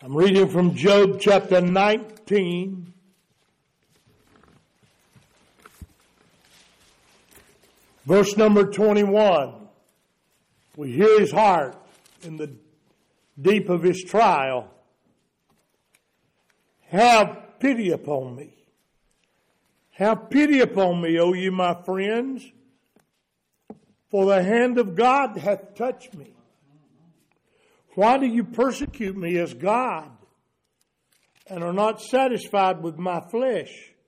I'm reading from Job chapter 19. Verse number 21. We hear his heart in the deep of his trial. Have pity upon me. Have pity upon me, O ye my friends, for the hand of God hath touched me. Why do you persecute me as God, and are not satisfied with my flesh?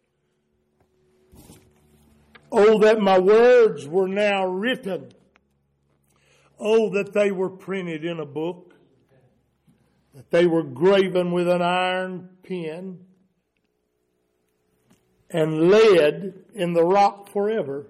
Oh, that my words were now written. Oh, that they were printed in a book, that they were graven with an iron pen, and laid in the rock forever.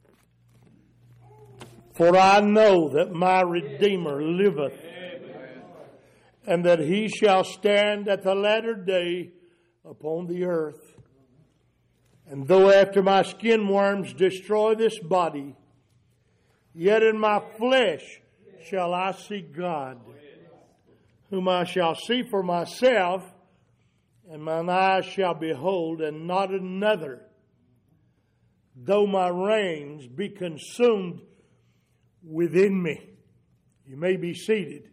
For I know that my Redeemer liveth, and that he shall stand at the latter day upon the earth. And though after my skin worms destroy this body, yet in my flesh shall I see God, whom I shall see for myself, and mine eyes shall behold, and not another. Though my reins be consumed within me. You may be seated.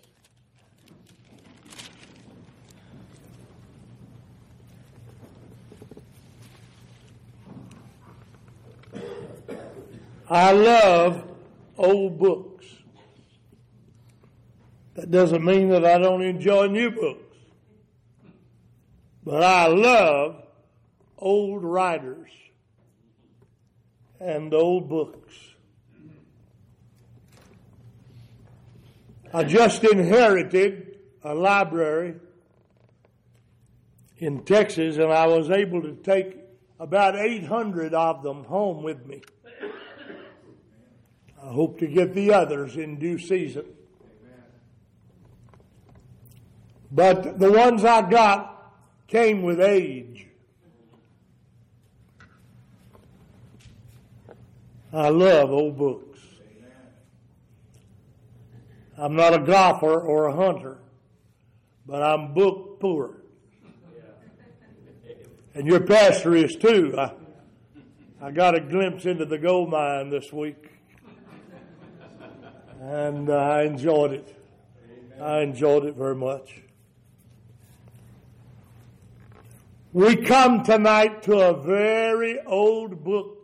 I love old books. That doesn't mean that I don't enjoy new books. But I love old writers and old books. I just inherited a library in Texas, and I was able to take about 800 of them home with me. I hope to get the others in due season. But the ones I got came with age. I love old books. I'm not a golfer or a hunter, but I'm book poor. And your pastor is too. I got a glimpse into the gold mine this week. And I enjoyed it. I enjoyed it very much. We come tonight to a very old book.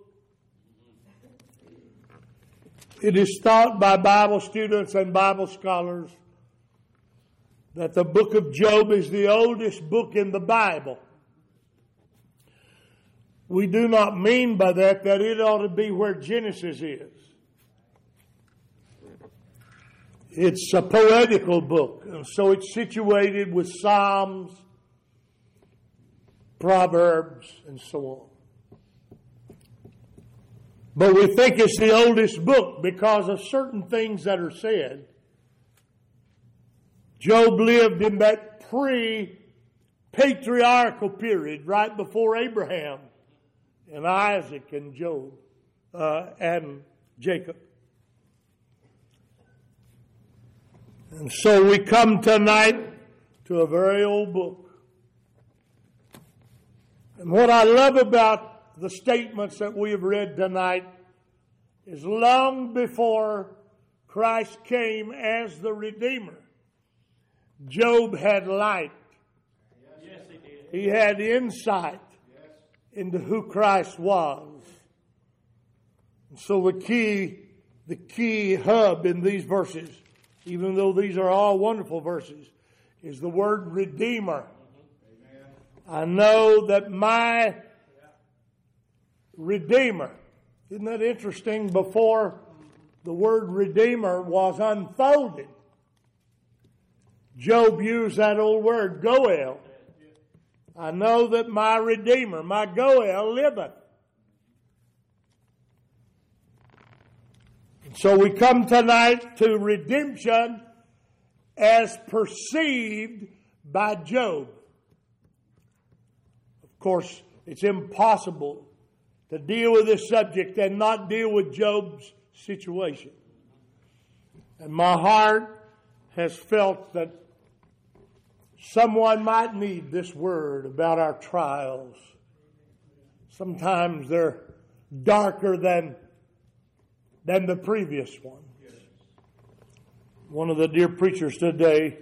It is thought by Bible students and Bible scholars that the book of Job is the oldest book in the Bible. We do not mean by that it ought to be where Genesis is. It's a poetical book, and so it's situated with Psalms, Proverbs, and so on. But we think it's the oldest book because of certain things that are said. Job lived in that pre-patriarchal period, right before Abraham and Isaac and Job and Jacob. And so we come tonight to a very old book. And what I love about the statements that we have read tonight is long before Christ came as the Redeemer, Job had light. Yes, he did. He had insight into who Christ was. And so the key hub in these verses, even though these are all wonderful verses, is the word Redeemer. Amen. I know that my Redeemer, isn't that interesting? Before the word Redeemer was unfolded, Job used that old word, Goel. I know that my Redeemer, my Goel, liveth. So we come tonight to redemption as perceived by Job. Of course, it's impossible to deal with this subject and not deal with Job's situation. And my heart has felt that Someone might need this word about our trials. Sometimes they're darker than the previous ones. One of the dear preachers today,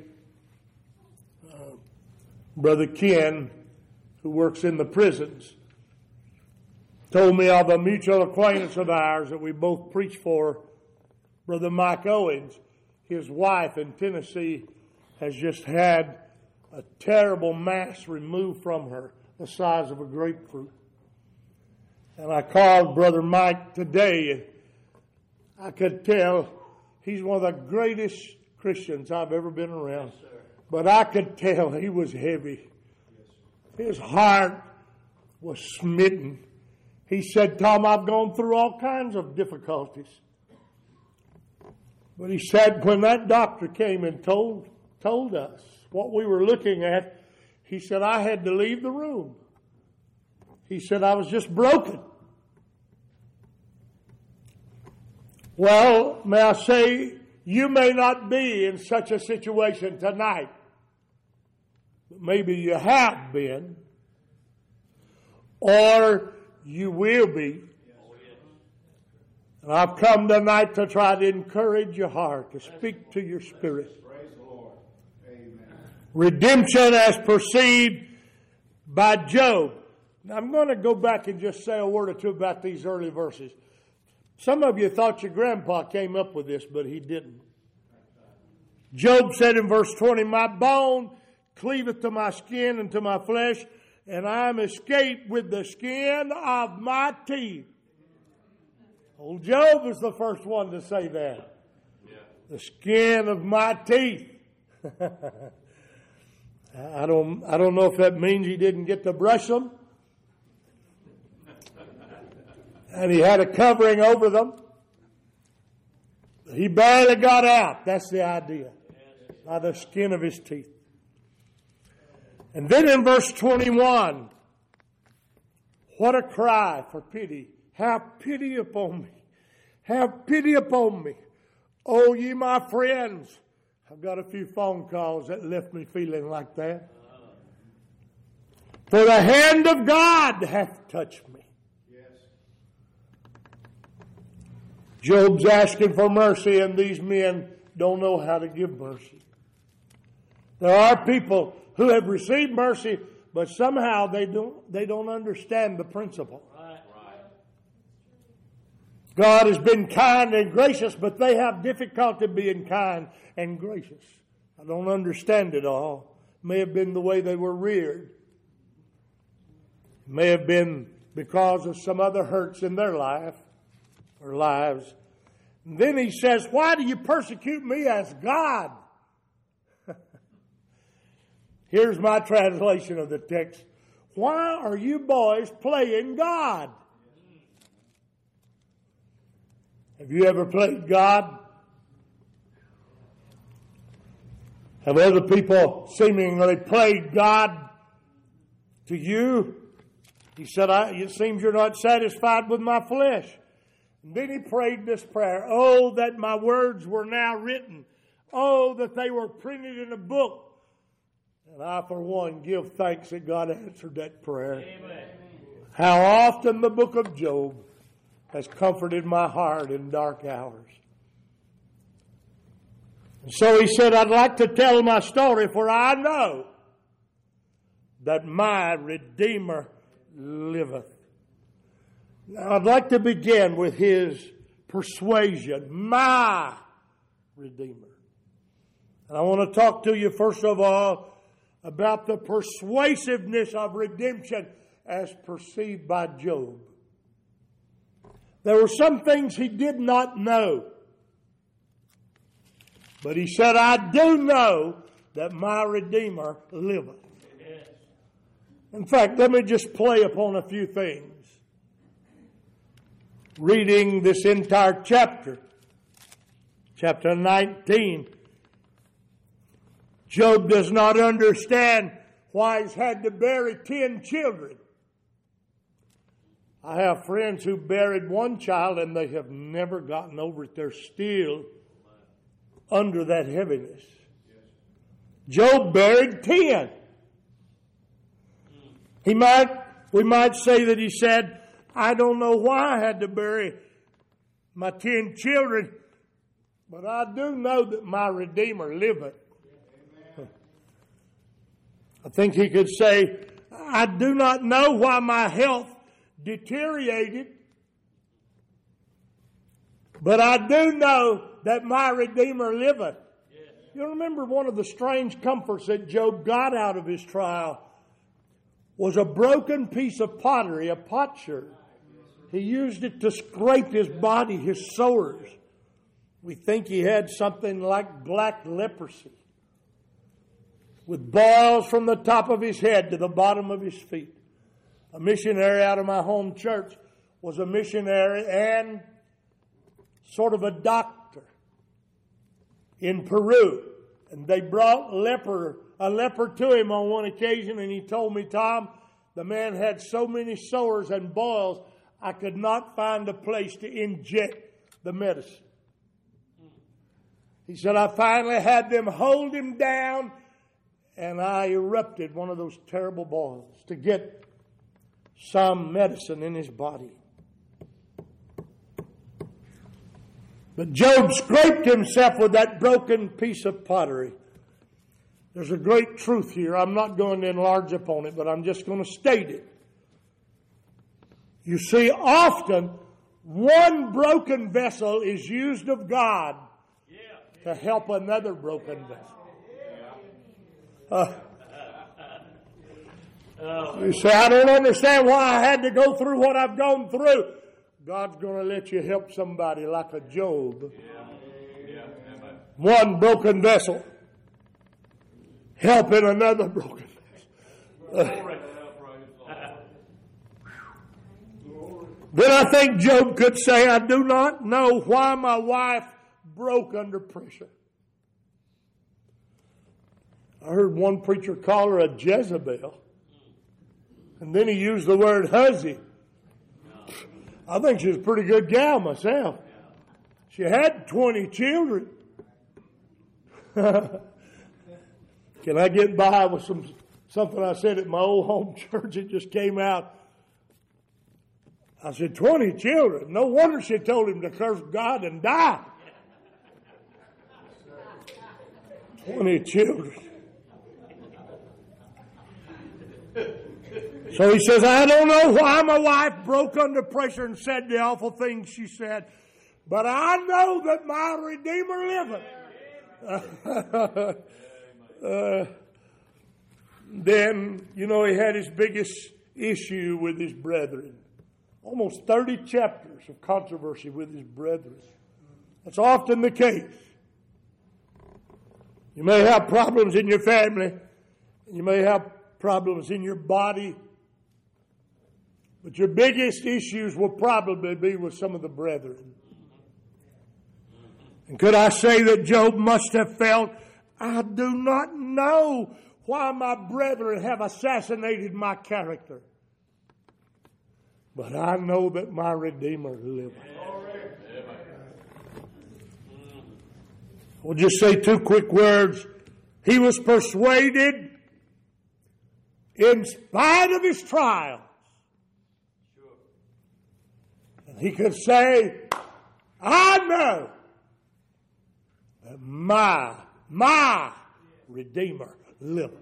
Brother Ken, who works in the prisons, told me of a mutual acquaintance of ours that we both preach for, Brother Mike Owens. His wife in Tennessee has just had a terrible mass removed from her, the size of a grapefruit. And I called Brother Mike today, and I could tell he's one of the greatest Christians I've ever been around. Yes, but I could tell he was heavy. His heart was smitten. He said, Tom, I've gone through all kinds of difficulties. But he said, when that doctor came and told us what we were looking at, he said, I had to leave the room. He said, I was just broken. Well, may I say, you may not be in such a situation tonight. But maybe you have been. Or you will be. And I've come tonight to try to encourage your heart, to speak to your spirit. Praise the Lord. Amen. Redemption as perceived by Job. Now I'm going to go back and just say a word or two about these early verses. Some of you thought your grandpa came up with this, but he didn't. Job said in verse 20, my bone cleaveth to my skin and to my flesh, and I am escaped with the skin of my teeth. Old Job was the first one to say that. Yeah. The skin of my teeth. I don't know if that means he didn't get to brush them. And he had a covering over them. He barely got out. That's the idea. By the skin of his teeth. And then in verse 21, what a cry for pity. Have pity upon me. Have pity upon me. Oh, ye my friends. I've got a few phone calls that left me feeling like that. For the hand of God hath touched me. Job's asking for mercy, and these men don't know how to give mercy. There are people who have received mercy, but somehow they don't understand the principle. Right. God has been kind and gracious, but they have difficulty being kind and gracious. I don't understand it all. May have been the way they were reared. May have been because of some other hurts in their life or lives. And then he says, why do you persecute me as God? Here's my translation of the text. Why are you boys playing God? Have you ever played God? Have other people seemingly played God to you? He said, it seems you're not satisfied with my flesh. And then he prayed this prayer. Oh, that my words were now written. Oh, that they were printed in a book. And I, for one, give thanks that God answered that prayer. Amen. How often the book of Job has comforted my heart in dark hours. And so he said, I'd like to tell my story, for I know that my Redeemer liveth. Now, I'd like to begin with his persuasion, my Redeemer. And I want to talk to you, first of all, about the persuasiveness of redemption as perceived by Job. There were some things he did not know. But he said, I do know that my Redeemer liveth. In fact, let me just play upon a few things. Reading this entire chapter, chapter 19, Job does not understand why he's had to bury 10 children. I have friends who buried one child and they have never gotten over it. They're still under that heaviness. Job buried 10. We might say that he said, I don't know why I had to bury my 10 children, but I do know that my Redeemer liveth. I think he could say, I do not know why my health deteriorated, but I do know that my Redeemer liveth. You remember one of the strange comforts that Job got out of his trial was a broken piece of pottery, a potsherd. He used it to scrape his body, his sores. We think he had something like black leprosy, with boils from the top of his head to the bottom of his feet. A missionary out of my home church was a missionary and sort of a doctor in Peru. And they brought a leper to him on one occasion, and he told me, Tom, the man had so many sores and boils, I could not find a place to inject the medicine. He said, I finally had them hold him down, and I erupted one of those terrible boils to get some medicine in his body. But Job scraped himself with that broken piece of pottery. There's a great truth here. I'm not going to enlarge upon it, but I'm just going to state it. You see, often one broken vessel is used of God to help another broken vessel. You say, I don't understand why I had to go through what I've gone through. God's going to let you help somebody like a Job. One broken vessel helping another broken vessel. Then I think Job could say, I do not know why my wife broke under pressure. I heard one preacher call her a Jezebel. And then he used the word hussy. I think she was a pretty good gal myself. She had 20 children. Can I get by with something I said at my old home church? It just came out. I said, 20 children. No wonder she told him to curse God and die. 20 children. So he says, I don't know why my wife broke under pressure and said the awful things she said, but I know that my Redeemer liveth. Then, he had his biggest issue with his brethren. Almost 30 chapters of controversy with his brethren. That's often the case. You may have problems in your family. You may have problems in your body. But your biggest issues will probably be with some of the brethren. And could I say that Job must have felt, I do not know why my brethren have assassinated my character. But I know that my Redeemer liveth. We'll just say two quick words. He was persuaded in spite of his trials. And he could say, I know that my Redeemer liveth.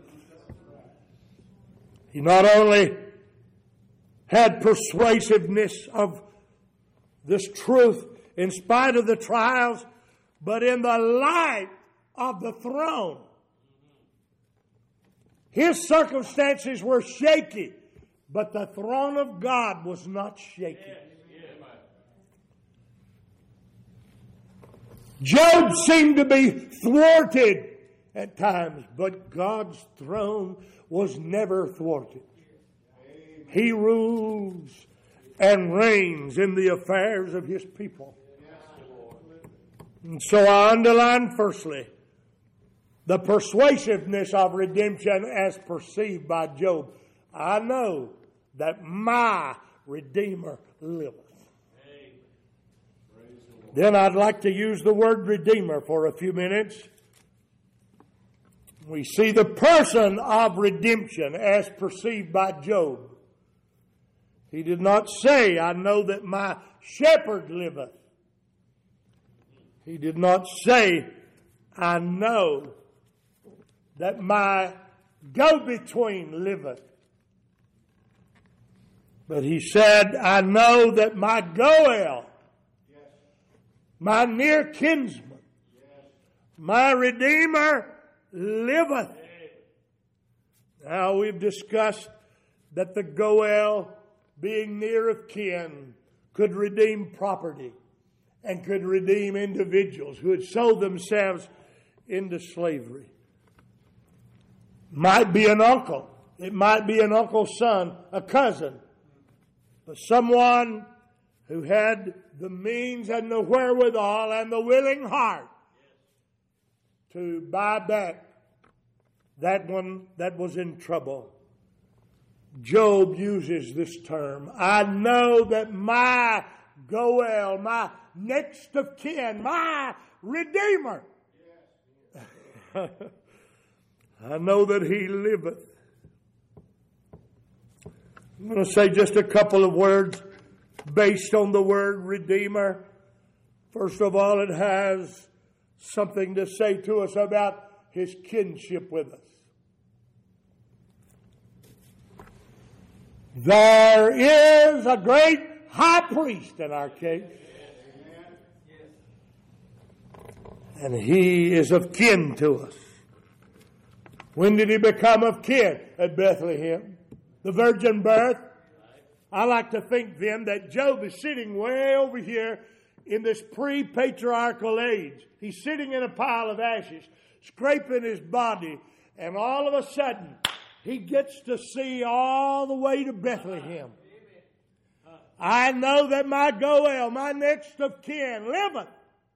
He not only had persuasiveness of this truth in spite of the trials, but in the light of the throne. His circumstances were shaky, but the throne of God was not shaky. Job seemed to be thwarted at times, but God's throne was never thwarted. He rules and reigns in the affairs of His people. And so I underline firstly, the persuasiveness of redemption as perceived by Job. I know that my Redeemer liveth. Then I'd like to use the word Redeemer for a few minutes. We see the person of redemption as perceived by Job. He did not say, I know that my shepherd liveth. He did not say, I know that my go-between liveth. But he said, I know that my Goel, my near kinsman, my Redeemer liveth. Now we've discussed that the Goel, being near of kin, could redeem property and could redeem individuals who had sold themselves into slavery. Might be an uncle. It might be an uncle's son, a cousin. But someone who had the means and the wherewithal and the willing heart to buy back that one that was in trouble. Job uses this term. I know that my Goel, my next of kin, my Redeemer, I know that he liveth. I'm going to say just a couple of words based on the word Redeemer. First of all, it has something to say to us about his kinship with us. There is a great high priest in our case. And he is of kin to us. When did he become of kin? At Bethlehem. The virgin birth. I like to think then that Job is sitting way over here in this pre-patriarchal age. He's sitting in a pile of ashes, scraping his body, and all of a sudden, he gets to see all the way to Bethlehem. I know that my Goel, my next of kin, liveth.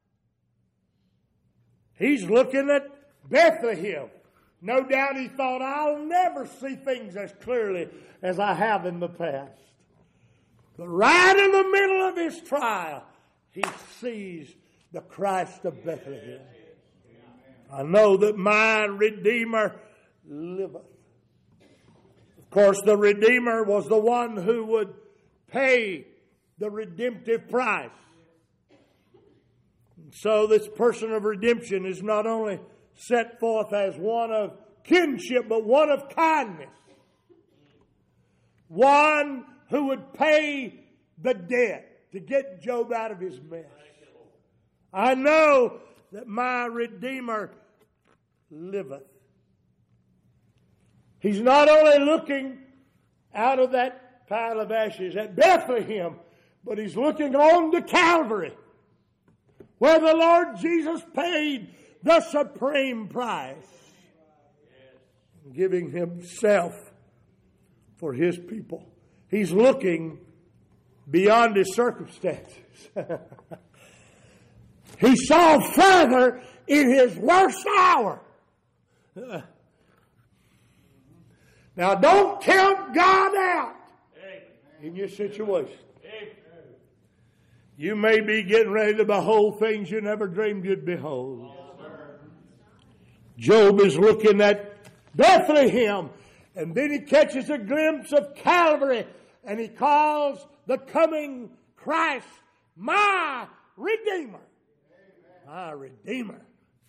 He's looking at Bethlehem. No doubt he thought, I'll never see things as clearly as I have in the past. But right in the middle of his trial, he sees the Christ of Bethlehem. I know that my Redeemer liveth. Of course, the Redeemer was the one who would pay the redemptive price. And so this person of redemption is not only set forth as one of kinship, but one of kindness. One who would pay the debt to get Job out of his mess. I know that my Redeemer liveth. He's not only looking out of that pile of ashes at Bethlehem, but he's looking on to Calvary, where the Lord Jesus paid the supreme price, giving himself for his people. He's looking beyond his circumstances. He saw further in his worst hour. Now, don't count God out in your situation. You may be getting ready to behold things you never dreamed you'd behold. Job is looking at Bethlehem, and then he catches a glimpse of Calvary, and he calls the coming Christ my Redeemer. My Redeemer.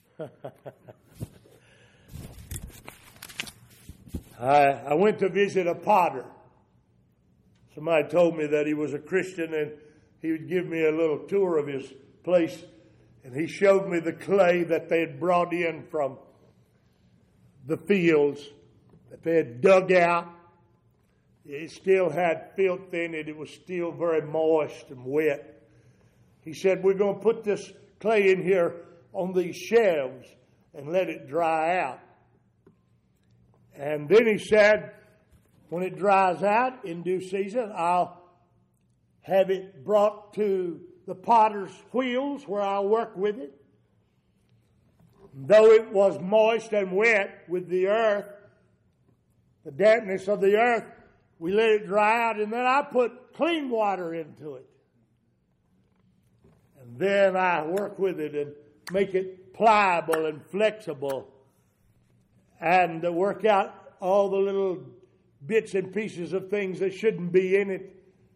I went to visit a potter. Somebody told me that he was a Christian, and he would give me a little tour of his place, and he showed me the clay that they had brought in from the fields that they had dug out. It still had filth in it. It was still very moist and wet. He said, we're going to put this clay in here on these shelves and let it dry out. And then he said, when it dries out in due season, I'll have it brought to the potter's wheels where I'll work with it. Though it was moist and wet with the earth, the dampness of the earth, we let it dry out, and then I put clean water into it. And then I work with it and make it pliable and flexible. and work out all the little bits and pieces of things that shouldn't be in it.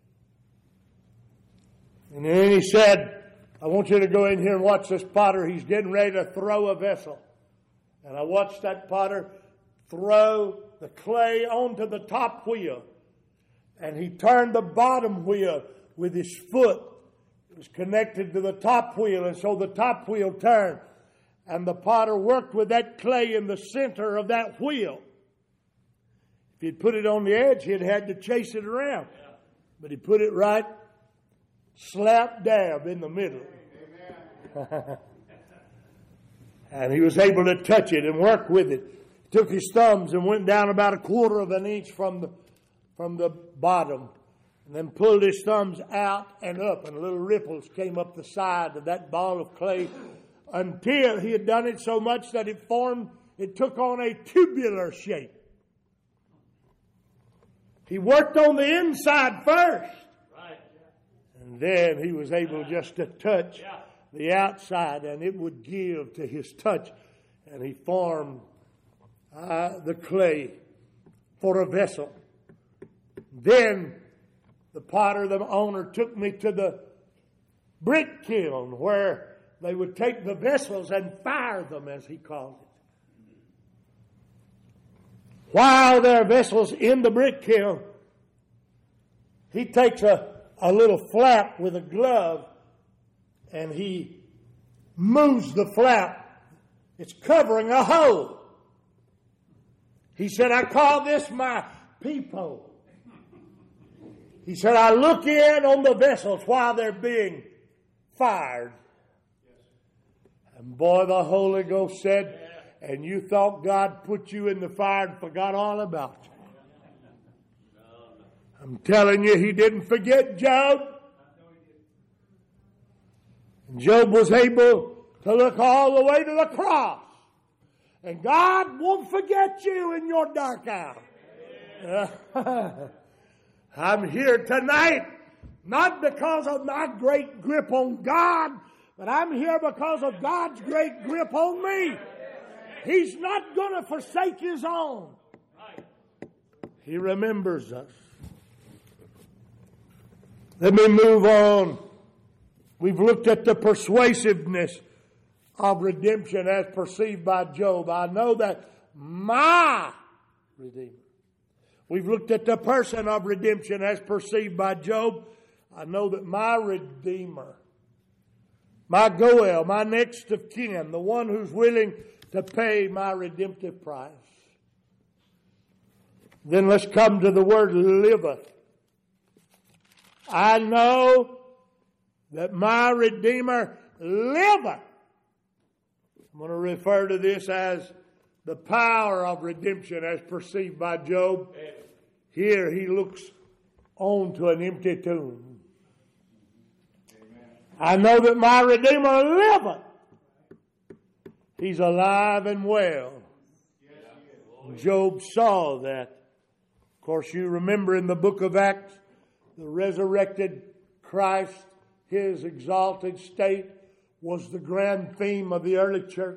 And then he said, I want you to go in here and watch this potter. He's getting ready to throw a vessel. And I watched that potter throw the clay onto the top wheel. And he turned the bottom wheel with his foot. It was connected to the top wheel, and so the top wheel turned. And the potter worked with that clay in the center of that wheel. If he'd put it on the edge, he'd had to chase it around. But he put it right slap dab in the middle. And he was able to touch it and work with it. He took his thumbs and went down about 1/4 of an inch from the bottom, and then pulled his thumbs out and up, and little ripples came up the side of that ball of clay until he had done it so much that it took on a tubular shape. He worked on the inside first. And then he was able just to touch the outside, and it would give to his touch. And he formed the clay for a vessel. Then the potter, the owner, took me to the brick kiln where they would take the vessels and fire them, as he called it. While there are vessels in the brick kiln, he takes a little flap with a glove, and he moves the flap. It's covering a hole. He said, I call this my peephole. He said, I look in on the vessels while they're being fired. And boy, the Holy Ghost said, and you thought God put you in the fire and forgot all about you. I'm telling you, he didn't forget Job. And Job was able to look all the way to the cross. And God won't forget you in your dark hour. I'm here tonight, not because of my great grip on God, but I'm here because of God's great grip on me. He's not going to forsake his own. He remembers us. Let me move on. We've looked at the persuasiveness of redemption as perceived by Job. I know that my Redeemer. We've looked at the person of redemption as perceived by Job. I know that my Redeemer, my Goel, my next of kin, the one who's willing to pay my redemptive price. Then let's come to the word liveth. I know that my Redeemer liveth. I'm going to refer to this as the power of redemption as perceived by Job. Here he looks on to an empty tomb. I know that my Redeemer liveth. He's alive and well. Job saw that. Of course, you remember in the book of Acts, the resurrected Christ, his exalted state, was the grand theme of the early church.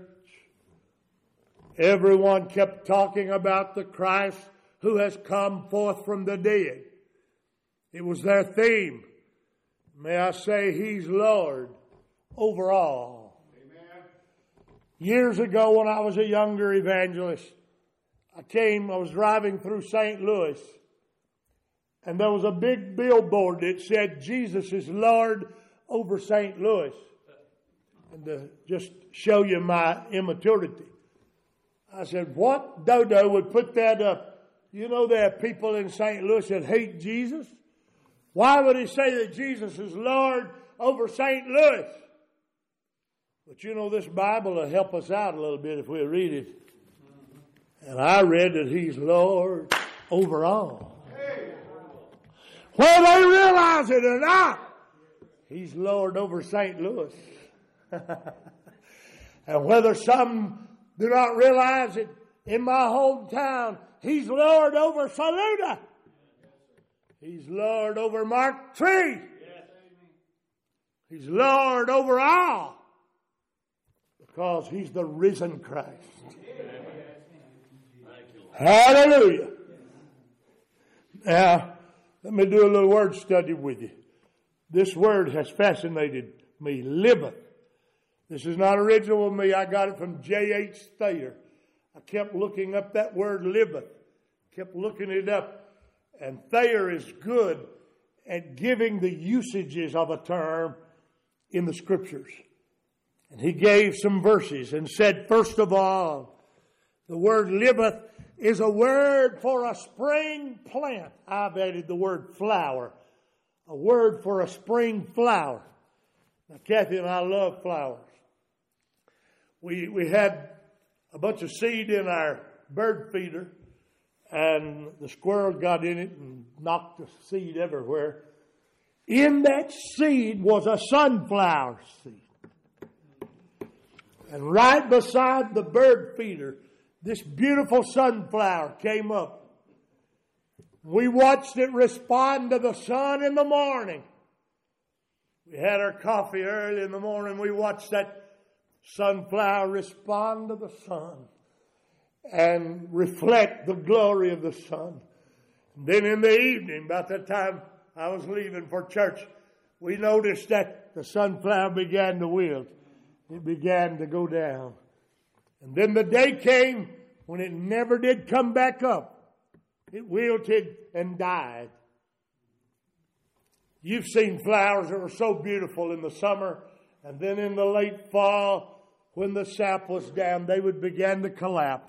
Everyone kept talking about the Christ who has come forth from the dead. It was their theme. May I say, he's Lord over all. Amen. Years ago when I was a younger evangelist, I was driving through St. Louis, and there was a big billboard that said, Jesus is Lord over St. Louis. And to just show you my immaturity, I said, what dodo would put that up? You know there are people in St. Louis that hate Jesus. Why would he say that Jesus is Lord over St. Louis? But you know this Bible will help us out a little bit if we read it. And I read that he's Lord over all. Whether they realize it or not, he's Lord over St. Louis. And whether some do not realize it, in my hometown, he's Lord over Saluda. He's Lord over Mark Tree. He's Lord over all. Because he's the risen Christ. Hallelujah. Now, let me do a little word study with you. This word has fascinated me. Liveth. This is not original with me. I got it from J.H. Thayer. I kept looking up that word liveth. Kept looking it up. And Thayer is good at giving the usages of a term in the Scriptures. And he gave some verses and said, first of all, the word liveth is a word for a spring plant. I've added the word flower. A word for a spring flower. Now, Kathy and I love flowers. We had a bunch of seed in our bird feeder, and the squirrel got in it and knocked the seed everywhere. In that seed was a sunflower seed. And right beside the bird feeder, this beautiful sunflower came up. We watched it respond to the sun in the morning. We had our coffee early in the morning. We watched that sunflower respond to the sun and reflect the glory of the sun. And then in the evening, about that time I was leaving for church, we noticed that the sunflower began to wilt. It began to go down. And then the day came when it never did come back up. It wilted and died. You've seen flowers that were so beautiful in the summer, and then in the late fall, when the sap was down, they would begin to collapse.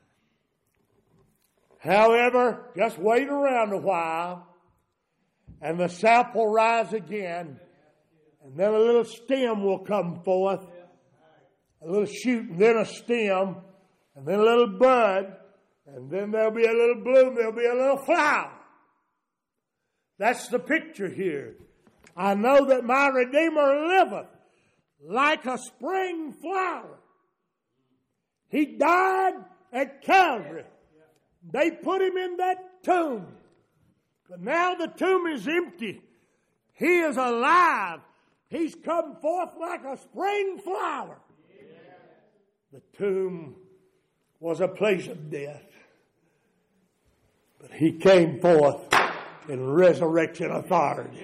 However, just wait around a while, and the sap will rise again, and then a little stem will come forth, a little shoot, and then a stem, and then a little bud, and then there'll be a little bloom, there'll be a little flower. That's the picture here. I know that my Redeemer liveth like a spring flower. He died at Calvary. They put him in that tomb. But now the tomb is empty. He is alive. He's come forth like a spring flower. The tomb was a place of death. But he came forth in resurrection authority.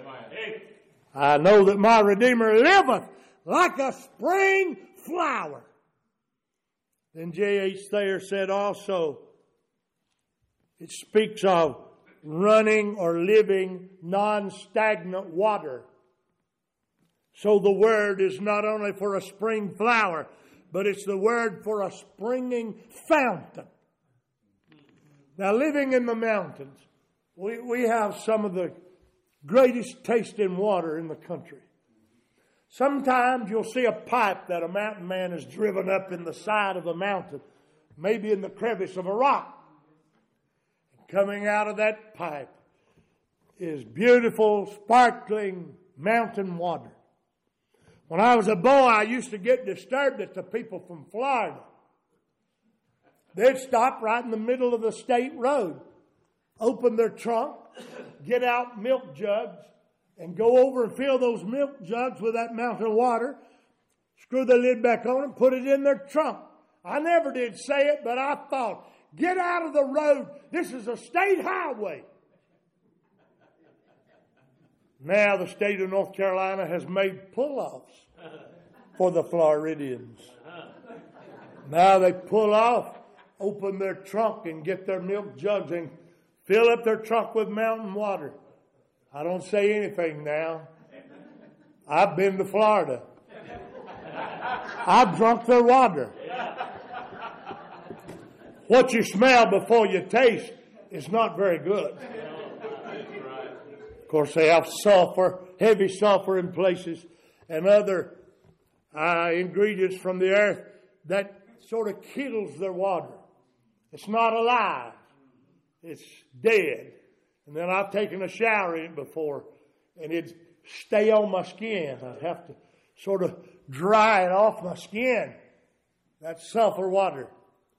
I know that my Redeemer liveth like a spring flower. Then J.H. Thayer said also, it speaks of running or living non-stagnant water. So the word is not only for a spring flower, but it's the word for a springing fountain. Now, living in the mountains, we have some of the greatest tasting water in the country. Sometimes you'll see a pipe that a mountain man has driven up in the side of a mountain, maybe in the crevice of a rock. Coming out of that pipe is beautiful, sparkling mountain water. When I was a boy, I used to get disturbed at the people from Florida. They'd stop right in the middle of the state road, open their trunk, get out milk jugs, and go over and fill those milk jugs with that mountain water, screw the lid back on and put it in their trunk. I never did say it, but I thought, get out of the road. This is a state highway. Now the state of North Carolina has made pull-offs for the Floridians. Now they pull off, open their trunk and get their milk jugs and fill up their trunk with mountain water. I don't say anything now. I've been to Florida. I've drunk their water. What you smell before you taste is not very good. Of course, they have sulfur, heavy sulfur in places, and other ingredients from the earth that sort of kills their water. It's not alive. It's dead. And then I've taken a shower in it before, and it'd stay on my skin. I'd have to sort of dry it off my skin. That's sulfur water.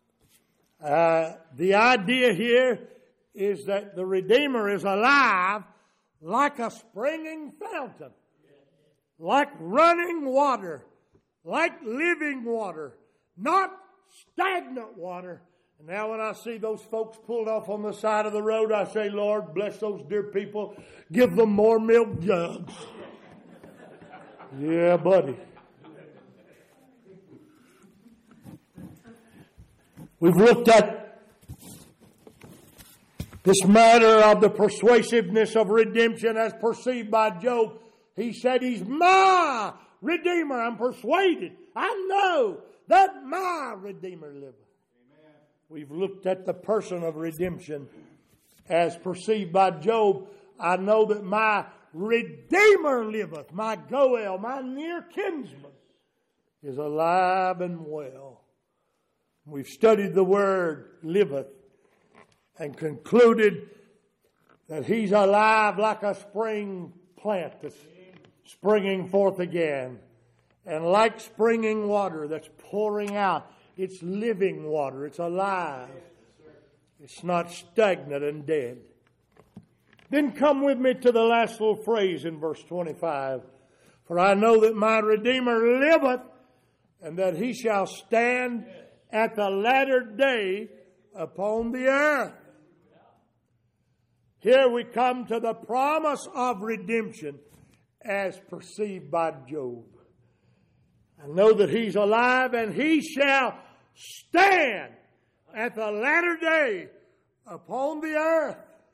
The idea here is that the Redeemer is alive like a springing fountain, like running water, like living water, not stagnant water, And now when I see those folks pulled off on the side of the road, I say, Lord, bless those dear people. Give them more milk jugs. Yeah, buddy. We've looked at this matter of the persuasiveness of redemption as perceived by Job. He said, He's my Redeemer. I'm persuaded. I know that my Redeemer liveth. Amen. We've looked at the person of redemption as perceived by Job. I know that my Redeemer liveth. My Goel, my near kinsman, is alive and well. We've studied the word liveth and concluded that He's alive like a spring plant that's springing forth again. And like springing water that's pouring out, it's living water. It's alive. It's not stagnant and dead. Then come with me to the last little phrase in verse 25. For I know that my Redeemer liveth, and that He shall stand at the latter day upon the earth. Here we come to the promise of redemption as perceived by Job. I know that He's alive, and He shall stand at the latter day upon the earth.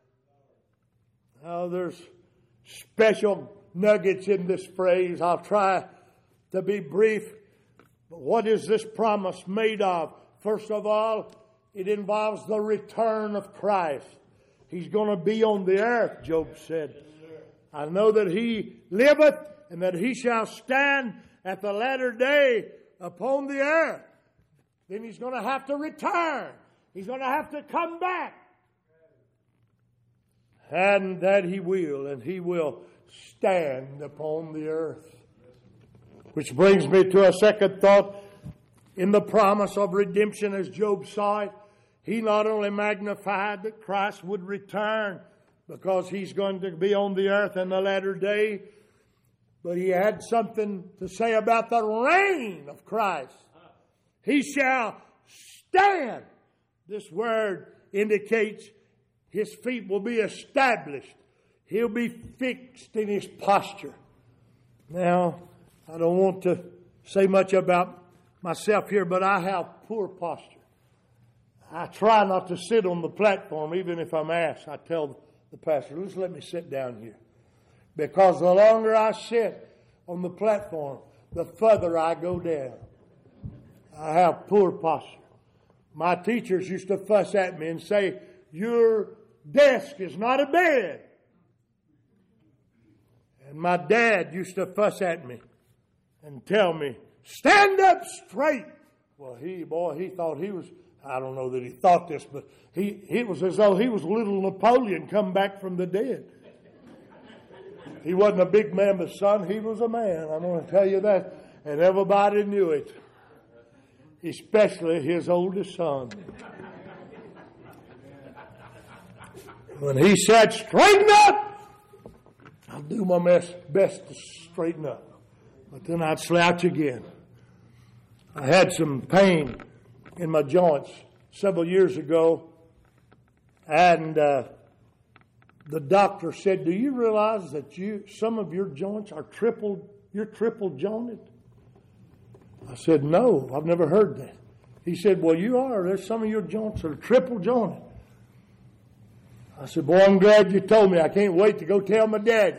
Now, there's special nuggets in this phrase. I'll try to be brief. But what is this promise made of? First of all, it involves the return of Christ. He's going to be on the earth, Job said. I know that He liveth, and that He shall stand at the latter day upon the earth. Then He's going to have to return. He's going to have to come back. And that He will, and He will stand upon the earth. Which brings me to a second thought. In the promise of redemption as Job saw it, he not only magnified that Christ would return because He's going to be on the earth in the latter day, but he had something to say about the reign of Christ. He shall stand. This word indicates His feet will be established. He'll be fixed in His posture. Now, I don't want to say much about myself here, but I have poor posture. I try not to sit on the platform, even if I'm asked. I tell the pastor, just let me sit down here. Because the longer I sit on the platform, the further I go down. I have poor posture. My teachers used to fuss at me and say, your desk is not a bed. And my dad used to fuss at me and tell me, stand up straight. Well, he thought he was, I don't know that he thought this, but it was as though he was little Napoleon come back from the dead. He wasn't a big mammoth son, he was a man. I'm going to tell you that. And everybody knew it. Especially his oldest son. When he said, straighten up, I'll do my best to straighten up. But then I'd slouch again. I had some pain in my joints several years ago. And the doctor said, do you realize that some of your joints are you're triple jointed? I said, no, I've never heard that. He said, well, you are. There's some of your joints that are triple jointed. I said, boy, I'm glad you told me. I can't wait to go tell my daddy.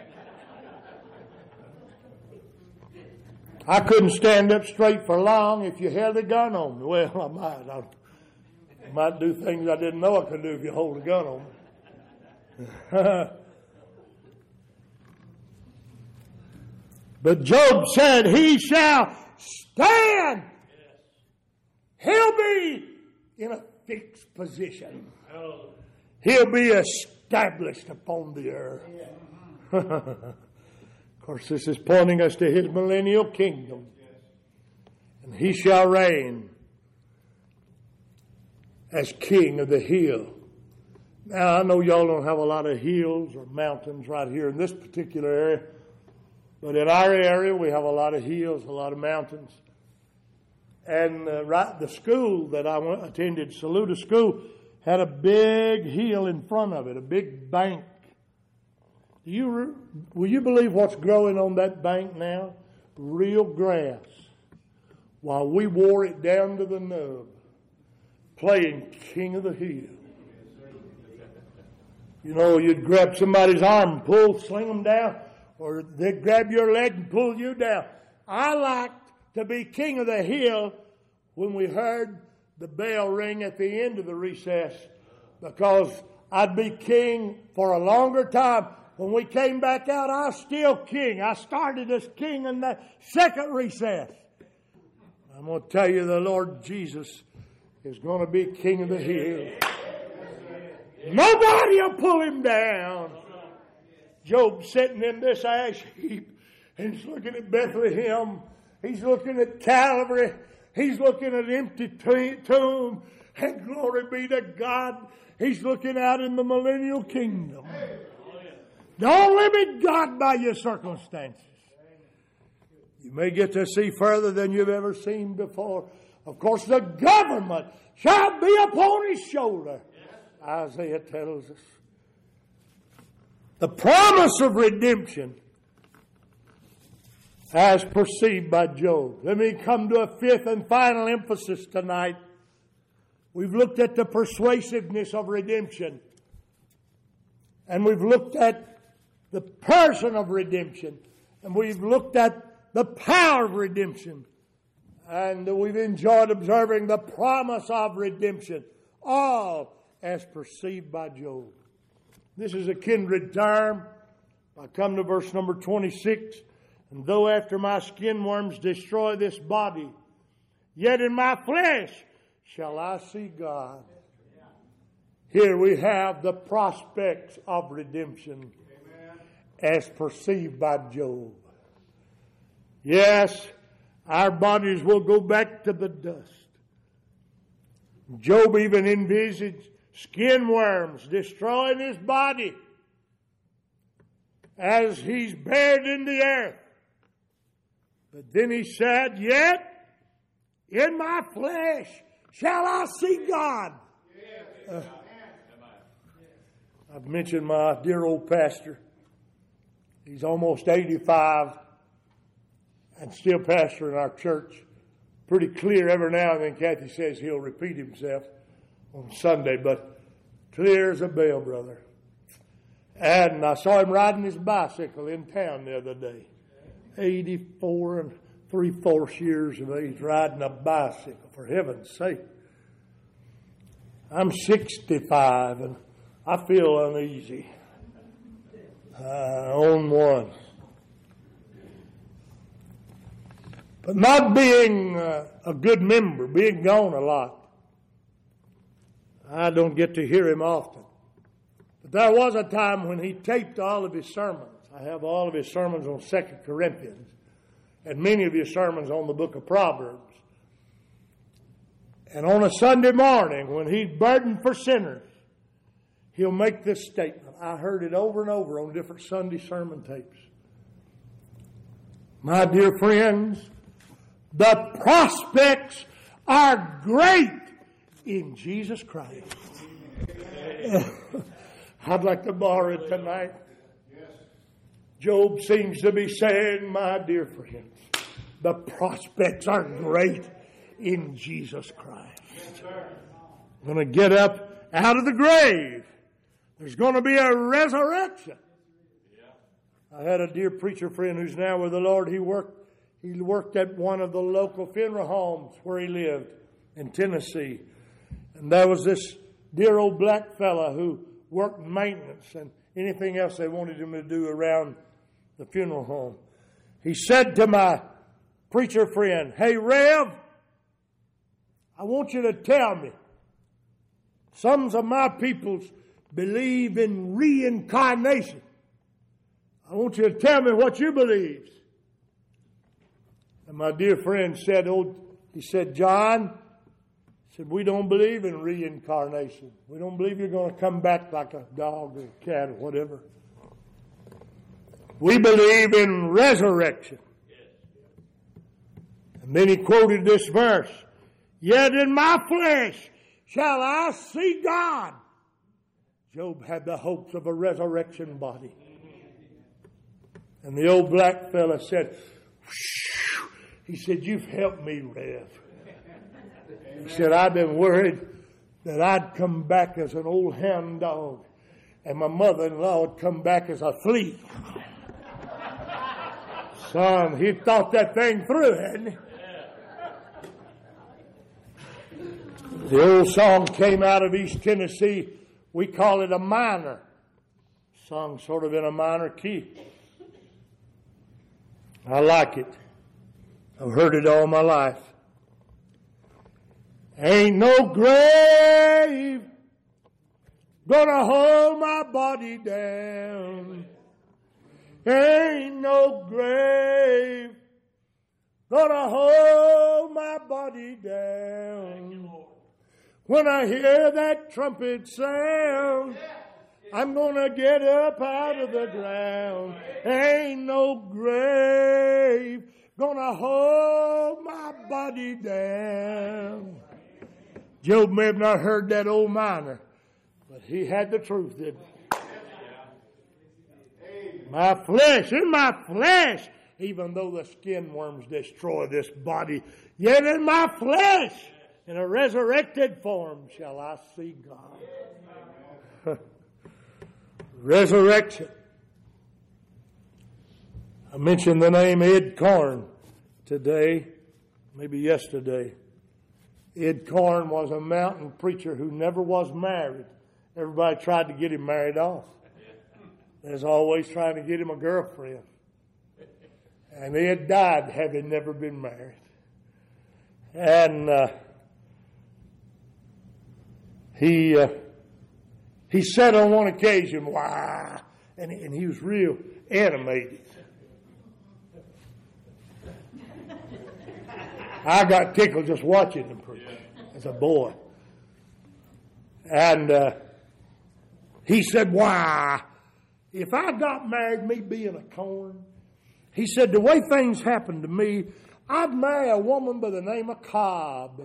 I couldn't stand up straight for long if you held a gun on me. Well, I might. I might do things I didn't know I could do if you hold a gun on me. But Job said, he shall stand. He'll be in a fixed position. He'll be established upon the earth. Of course, this is pointing us to His millennial kingdom. And He shall reign as king of the hill. Now, I know y'all don't have a lot of hills or mountains right here in this particular area. But in our area, we have a lot of hills, a lot of mountains. And the school that I attended, Saluda School, had a big hill in front of it, a big bank. Will you believe what's growing on that bank now? Real grass. While we wore it down to the nub, playing King of the Hill. You know, you'd grab somebody's arm and sling them down, or they'd grab your leg and pull you down. I liked to be king of the hill when we heard the bell ring at the end of the recess, because I'd be king for a longer time. When we came back out, I was still king. I started as king in the second recess. I'm going to tell you, the Lord Jesus is going to be king of the hill. Nobody will pull him down. Job's sitting in this ash heap, and he's looking at Bethlehem. He's looking at Calvary. He's looking at an empty tomb. And glory be to God, he's looking out in the millennial kingdom. Don't limit God by your circumstances. You may get to see further than you've ever seen before. Of course, the government shall be upon his shoulder, Isaiah tells us. The promise of redemption as perceived by Job. Let me come to a fifth and final emphasis tonight. We've looked at the persuasiveness of redemption. And we've looked at the person of redemption. And we've looked at the power of redemption. And we've enjoyed observing the promise of redemption. All as perceived by Job. This is a kindred term. I come to verse number 26. And though after my skin worms destroy this body, yet in my flesh shall I see God. Here we have the prospects of redemption as perceived by Job. Yes, our bodies will go back to the dust. Job even envisaged skin worms destroying his body as he's buried in the earth. But then he said, yet in my flesh shall I see God. I've mentioned my dear old pastor. He's almost 85 and still pastoring our church. Pretty clear every now and then. Kathy says he'll repeat himself on Sunday, but clear as a bell, brother. And I saw him riding his bicycle in town the other day. 84 and 3/4 years of age, riding a bicycle, for heaven's sake. I'm 65 and I feel uneasy. I own one. But not being a good member, being gone a lot, I don't get to hear him often. But there was a time when he taped all of his sermons. I have all of his sermons on 2 Corinthians and many of his sermons on the book of Proverbs. And on a Sunday morning, when he's burdened for sinners, he'll make this statement. I heard it over and over on different Sunday sermon tapes. My dear friends, the prospects are great in Jesus Christ. I'd like to borrow it tonight. Job seems to be saying, my dear friends, the prospects are great in Jesus Christ. I'm going to get up out of the grave. There's going to be a resurrection. I had a dear preacher friend who's now with the Lord. He worked at one of the local funeral homes where he lived in Tennessee. And there was this dear old black fella who worked maintenance and anything else they wanted him to do around the funeral home. He said to my preacher friend, hey, Rev, I want you to tell me, some of my peoples believe in reincarnation. I want you to tell me what you believe. And my dear friend said, John, we don't believe in reincarnation. We don't believe you're going to come back like a dog or a cat or whatever. We believe in resurrection. And And then he quoted this verse, yet in my flesh shall I see God. Job had the hopes of a resurrection body. And the old black fella said, whew. He said, you've helped me, Rev. He said, I've been worried that I'd come back as an old hound dog and my mother-in-law would come back as a flea. Son, he thought that thing through, hadn't he? The old song came out of East Tennessee. We call it a minor. Sung sort of in a minor key. I like it. I've heard it all my life. Ain't no grave gonna hold my body down. Ain't no grave gonna hold my body down. When I hear that trumpet sound, I'm gonna get up out of the ground. Ain't no grave gonna hold my body down. Job may have not heard that old miner, but he had the truth, didn't he? My flesh, in my flesh, even though the skin worms destroy this body, yet in my flesh, in a resurrected form, shall I see God. Resurrection. I mentioned the name Ed Korn today, maybe yesterday. Ed Korn was a mountain preacher who never was married. Everybody tried to get him married off. There's always trying to get him a girlfriend. And Ed died having never been married. And he said on one occasion, "Why?" And he was real animated. I got tickled just watching him preach as a boy. And he said, "Why? If I got married, me being a Korn," he said, "the way things happened to me, I'd marry a woman by the name of Cobb."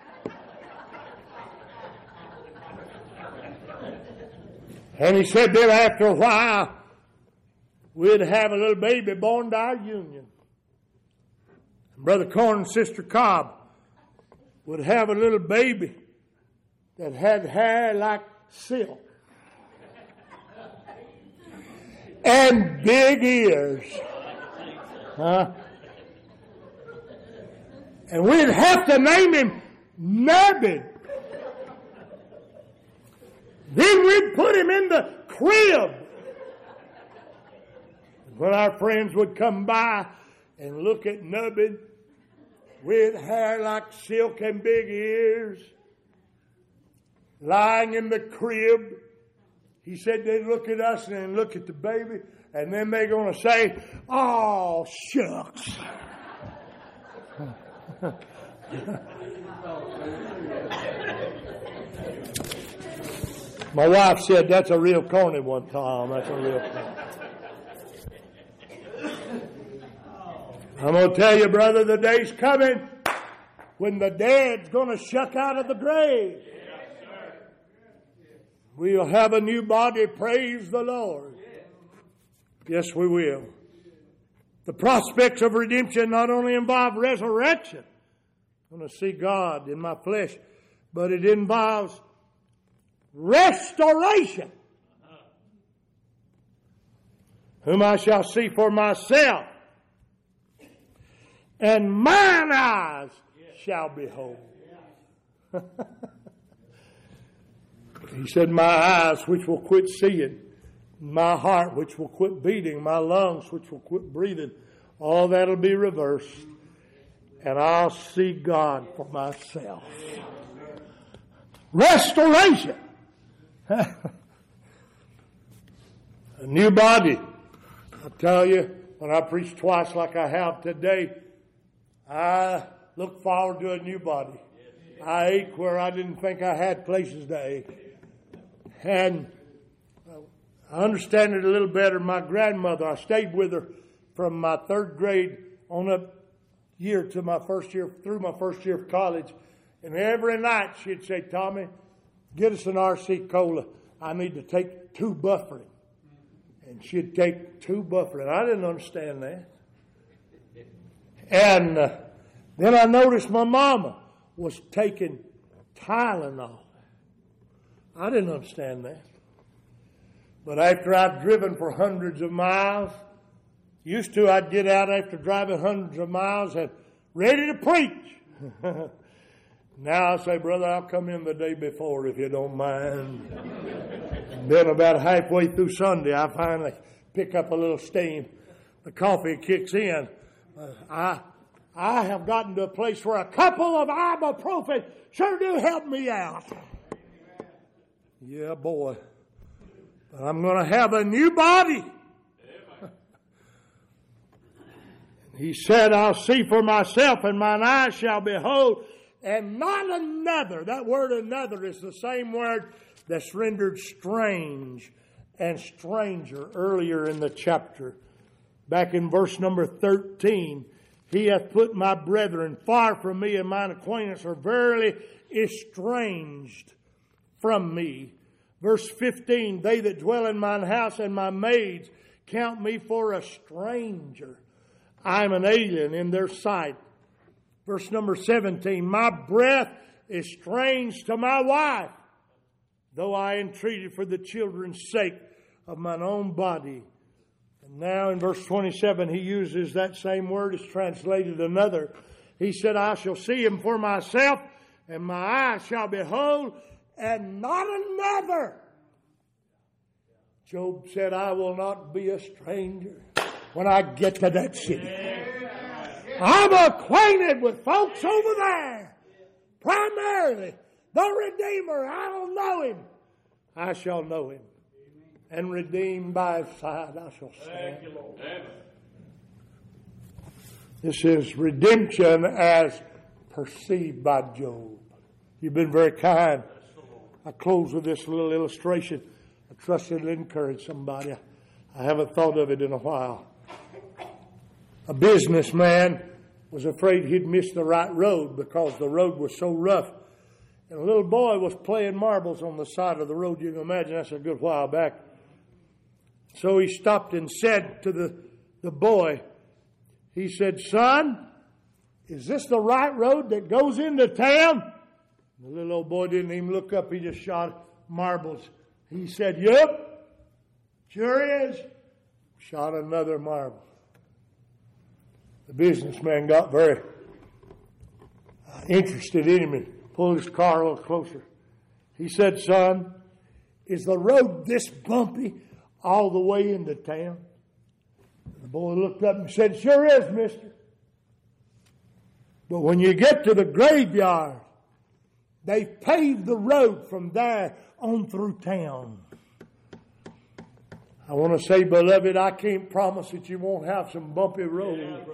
And he said, then after a while, we'd have a little baby born to our union. And Brother Korn and Sister Cobb would have a little baby that had hair like silk and big ears. And we'd have to name him Nubbin. Then we'd put him in the crib. When our friends would come by and look at Nubbin with hair like silk and big ears, lying in the crib, he said they'd look at us and then look at the baby, and then they're going to say, "Oh, shucks." My wife said, "That's a real corny one, Tom. That's a real corny." I'm going to tell you, brother, the day's coming when the dead's going to shuck out of the grave. We'll have a new body, praise the Lord. Yes, we will. The prospects of redemption not only involve resurrection, I'm going to see God in my flesh, but it involves restoration, whom I shall see for myself, and mine eyes shall behold. He said, my eyes which will quit seeing, my heart which will quit beating, my lungs which will quit breathing, all that'll be reversed, and I'll see God for myself. Restoration. A new body. I tell you, when I preach twice like I have today, I look forward to a new body. I ache where I didn't think I had places to ache. And I understand it a little better. My grandmother, I stayed with her from my third grade on up year to my first year, through my first year of college. And every night she'd say, Tommy, get us an RC Cola. I need to take 2 buffering. And she'd take 2 buffering. I didn't understand that. And then I noticed my mama was taking Tylenol. I didn't understand that. But after I'd driven for hundreds of miles, used to I'd get out after driving hundreds of miles and ready to preach. Now I say, brother, I'll come in the day before if you don't mind. And then about halfway through Sunday, I finally pick up a little steam. The coffee kicks in. I have gotten to a place where a couple of ibuprofen sure do help me out. Yeah, boy. But I'm going to have a new body. He said, I'll see for myself, and mine eyes shall behold, and not another. That word another is the same word that's rendered strange and stranger earlier in the chapter. Back in verse number 13, he hath put my brethren far from me, and mine acquaintance are verily estranged from me. Verse 15, they that dwell in mine house and my maids count me for a stranger. I am an alien in their sight. Verse number 17, my breath is strange to my wife, though I entreated for the children's sake of mine own body. And now in verse 27, he uses that same word as translated another. He said, I shall see him for myself, and my eyes shall behold, and not another. Job said, I will not be a stranger when I get to that city. I'm acquainted with folks over there. Primarily, the Redeemer. I don't know him. I shall know him. And redeemed by his side I shall stand. This is redemption as perceived by Job. You've been very kind. I close with this little illustration. I trust it'll encourage somebody. I haven't thought of it in a while. A businessman was afraid he'd miss the right road because the road was so rough. And a little boy was playing marbles on the side of the road. You can imagine that's a good while back. So he stopped and said to the boy, he said, son, is this the right road that goes into town? The little old boy didn't even look up. He just shot marbles. He said, yep, sure is. Shot another marble. The businessman got very interested in him and pulled his car a little closer. He said, son, is the road this bumpy all the way into town? The boy looked up and said, sure is, mister. But when you get to the graveyard, they've paved the road from there on through town. I want to say, beloved, I can't promise that you won't have some bumpy roads.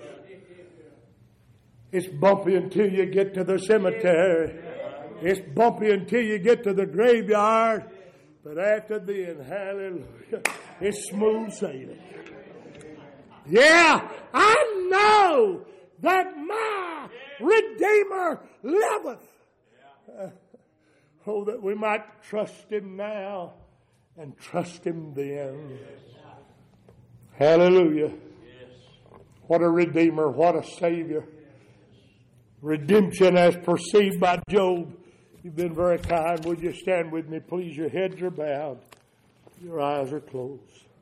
It's bumpy until you get to the cemetery. It's bumpy until you get to the graveyard. But after then, hallelujah, it's smooth sailing. Yeah, I know that my Redeemer liveth. Oh, that we might trust him now and trust him then. Hallelujah. What a Redeemer, what a Savior. Redemption as perceived by Job. You've been very kind. Would you stand with me, please? Your heads are bowed. Your eyes are closed.